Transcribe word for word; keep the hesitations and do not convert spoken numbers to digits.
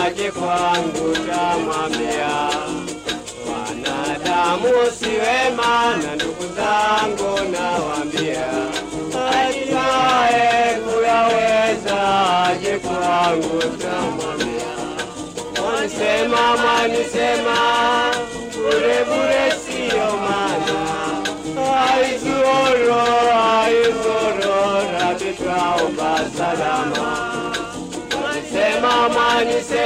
aje kwangu tamwambia. Wanadamu si wema na ndugu zangu nawaambia, hatimaye kuyaweza aje kwangu tamwambia. Mwanisema, mwanisema, bure bure siyo maana, haizuro, haizuro, Rabi twaomba salama. Mwanisema, mwanisema,